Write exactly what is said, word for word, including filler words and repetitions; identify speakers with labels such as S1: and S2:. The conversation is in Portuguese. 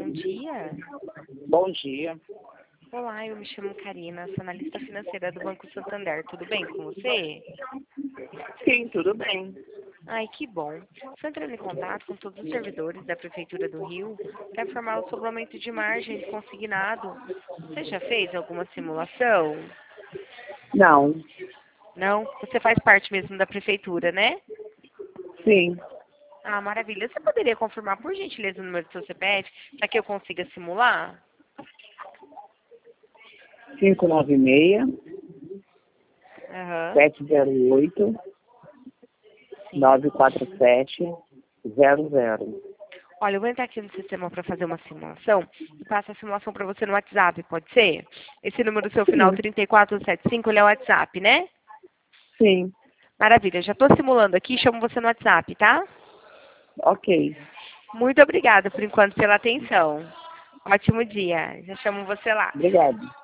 S1: bom dia.
S2: Bom dia.
S1: Olá, eu me chamo Karina, sou analista financeira do Banco Santander. Tudo bem com você?
S2: Sim, tudo bem.
S1: Ai, que bom. Estou entrando em contato com todos os servidores da Prefeitura do Rio para informar o sobre o aumento de margem consignado. Você já fez alguma simulação?
S2: Não.
S1: Não? Você faz parte mesmo da Prefeitura, né?
S2: Sim.
S1: Ah, maravilha. Você poderia confirmar, por gentileza, o número do seu C P F para que eu consiga simular?
S2: cinco nove seis,
S1: Aham.
S2: sete zero oito,
S1: Sim.
S2: nove quatro sete, zero zero.
S1: Olha, eu vou entrar aqui no sistema para fazer uma simulação e passo a simulação para você no WhatsApp, pode ser? Esse número do seu final
S2: Sim.
S1: trinta e quatro setenta e cinco, ele é o WhatsApp, né?
S2: Sim.
S1: Maravilha, já estou simulando aqui, chamo você no WhatsApp, tá?
S2: Ok.
S1: Muito obrigada, por enquanto, pela atenção. Ótimo dia, já chamo você lá.
S2: Obrigado.